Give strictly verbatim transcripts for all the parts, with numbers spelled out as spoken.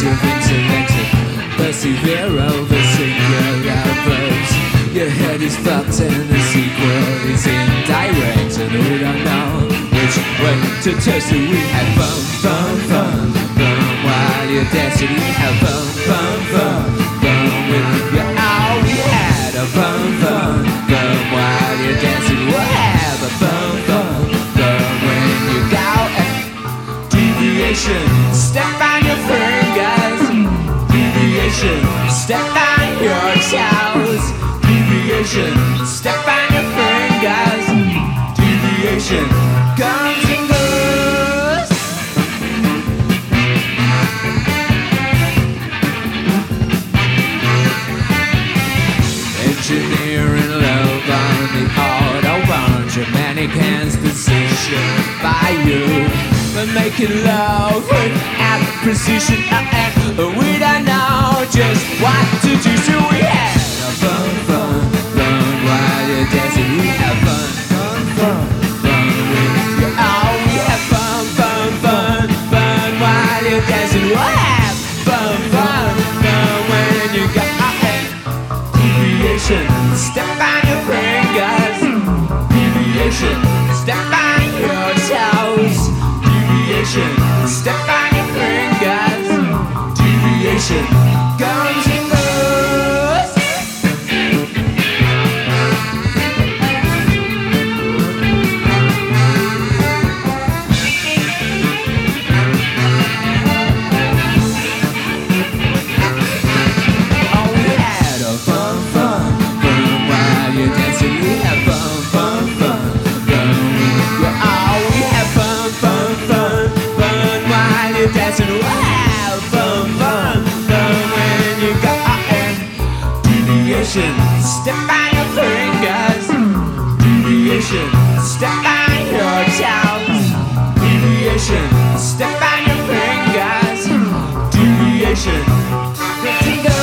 of intellect to persevere over singular verbs. Your head is fucked and the sequel is indirect, and we don't know which way to test it. We have fun, fun, fun, fun while you're dancing. We have fun, fun, fun, fun with you. All we had a fun, fun, fun while you're dancing. We'll have a fun, fun, fun when you go and deviation. Step on your fingers. Deviation. Step on your toes. Deviation. Step on your fingers. Deviation. Comes and goes. Engineering love on the Autobahn. Germanic hands position by you. But making love without precision, uh, uh, we don't know just what to do. So we had a fun, fun, fun while you're dancing. We have fun, fun, fun, fun with you. Oh, we have fun, fun, fun, fun while you're dancing. We'll have fun, fun, fun when you got uh, deviation. Step on your fingers. Deviation. Step on your toes. Deviation. Step on your fingers. Deviation. Comes and goes. Oh, we had a fun, fun, fun while you're dancing. We have fun, fun, fun, fun with you. Oh, we have fun, fun, fun, fun while you're dancing. We'll have fun, fun, fun when you go and deviation. Step on your fingers. Deviation. Step on your toes. Deviation. Step on your fingers. Deviation. Let's go.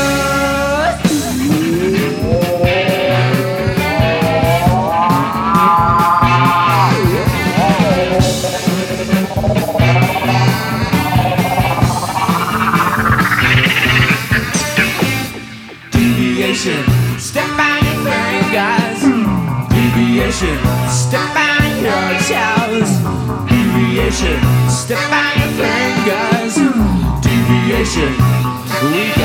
Deviation. Step on your fingers. Deviation. Step on your toes. Deviation. Step on your fingers. Deviation. We